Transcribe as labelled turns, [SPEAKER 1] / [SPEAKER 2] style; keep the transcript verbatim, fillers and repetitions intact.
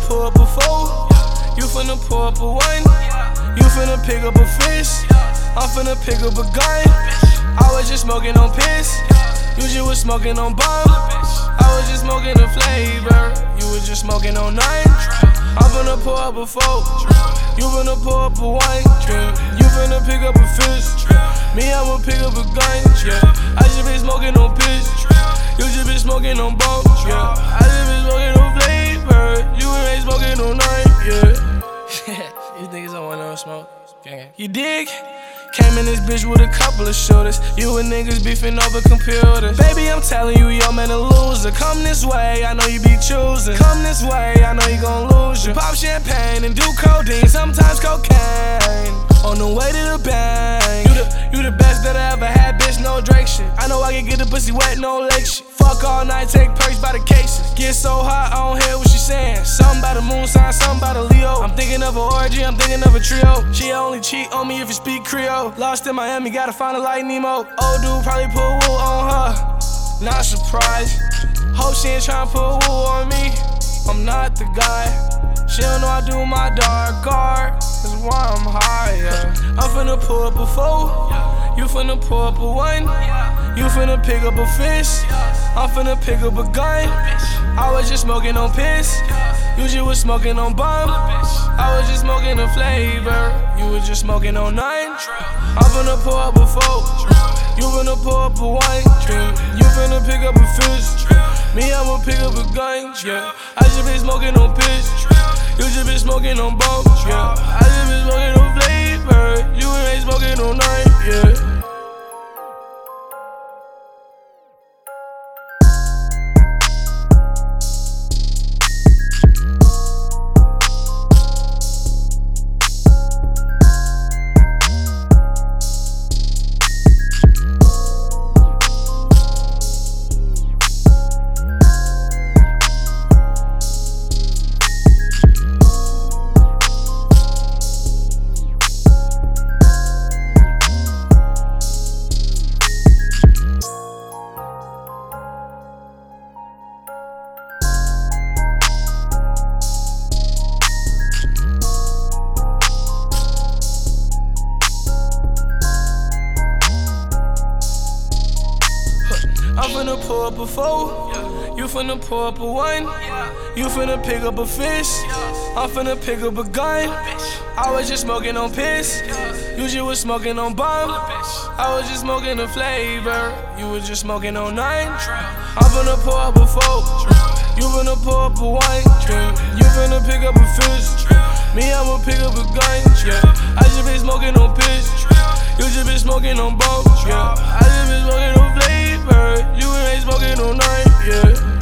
[SPEAKER 1] pull up a four. You finna pull up a one. You finna pick up a fish. I'm finna pick up a gun. I was just smoking on piss. You just was smoking on bomb. I was just smoking a flavor. You was just smoking on nine. I'm finna pull up a four. You finna pull up a one. You finna pick up a fish. Me, I'ma pick up a gun. Yeah, I just been smoking on piss. You just been smoking on bomb. Yeah, I just been smoking on flavor. You ain't smoking on nine. Yeah. These niggas don't want no smoke. Okay. You dig? Came in this bitch with a couple of shooters. You and niggas beefing over computers. Baby, I'm telling you, yo man a loser. Come this way, I know you be choosing. Come this way, I know you gon' lose you. Pop champagne and do codeine, sometimes cocaine. On the way to the bank. You the, you the best that I ever had, bitch, no Drake shit. I know I can get the pussy wet, no lake shit. Fuck all night, take perks by the cases. Get so hot, I don't hear what she saying. Something about a moon sign, something about a Leo. I'm thinking of an orgy, I'm thinking of a trio. She only cheat on me if you speak Creole. Lost in Miami, gotta find a like Nemo. Old dude probably put woo on her. Not surprised. Hope she ain't tryna put woo on me. I'm not the guy. She don't know I do my dark art. That's why I'm high, yeah. I'm finna pull up a four. You finna pull up a one. You finna pick up a fish. I'm finna pick up a gun. I was just smoking on piss. You just was smoking on bomb. I was just smoking a flavor. You was just smoking on nine. I'm finna pull up a four. You finna pull up a one. You finna pick up a fish. Me, I'ma pick up a gun. Yeah, I just been smoking on piss. You just been smoking on bomb. Yeah, I just been smoking on flavor. You ain't smoking on nine. Yeah. I'm finna pull up a four. You finna pull up a one. You finna pick up a fish. I'm finna pick up a gun. I was just smoking on piss. You just was smoking on bomb. I was just smoking a flavor. You was just smoking on nine. I'm finna pull up a four. You finna pull up a one. You finna pick up a fish. Me, I'ma pick up a gun. Yeah, I just been smoking on piss. You just been smoking on bomb. Yeah, I just been smoking on flavor. You ain't smoking on night. Yeah.